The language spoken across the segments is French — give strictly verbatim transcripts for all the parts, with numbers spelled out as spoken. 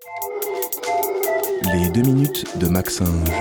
Les deux minutes de Maxinge.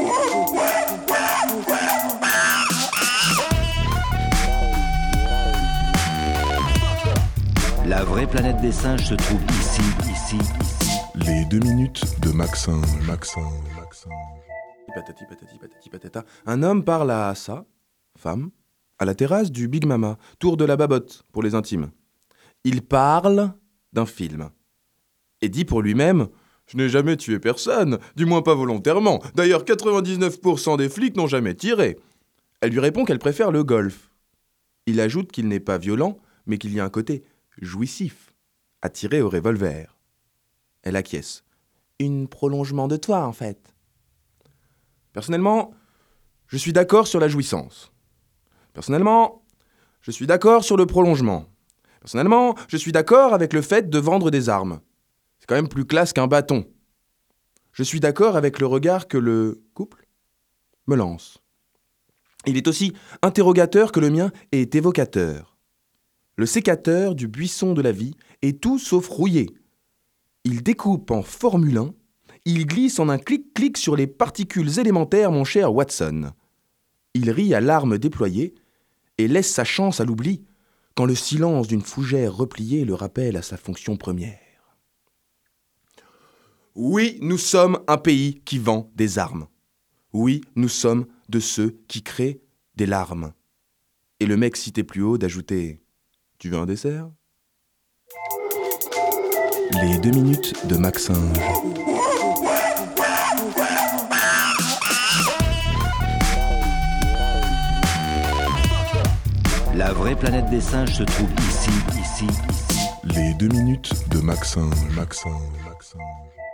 La vraie planète des singes se trouve ici, ici, ici. Les deux minutes de Maxinge, Maxinge, Maxinge. Patati patati patati patata. Un homme parle à sa femme à la terrasse du Big Mama, tour de la Babotte pour les intimes. Il parle d'un film et dit pour lui-même « Je n'ai jamais tué personne, du moins pas volontairement. D'ailleurs, quatre-vingt-dix-neuf pour cent des flics n'ont jamais tiré. » Elle lui répond qu'elle préfère le golf. Il ajoute qu'il n'est pas violent, mais qu'il y a un côté jouissif à tirer au revolver. Elle acquiesce. « Une prolongement de toi, en fait. » Personnellement, je suis d'accord sur la jouissance. Personnellement, je suis d'accord sur le prolongement. Personnellement, je suis d'accord avec le fait de vendre des armes. C'est quand même plus classe qu'un bâton. Je suis d'accord avec le regard que le couple me lance. Il est aussi interrogateur que le mien est évocateur. Le sécateur du buisson de la vie est tout sauf rouillé. Il découpe en Formule un. Il glisse en un clic-clic sur les particules élémentaires, mon cher Watson. Il rit à larmes déployées et laisse sa chance à l'oubli quand le silence d'une fougère repliée le rappelle à sa fonction première. Oui, nous sommes un pays qui vend des armes. Oui, nous sommes de ceux qui créent des larmes. Et le mec cité plus haut d'ajouter « Tu veux un dessert ?» Les deux minutes de Maxinge. La vraie planète des singes se trouve ici, ici, ici. Les deux minutes de Maxinge, Maxinge, Maxinge.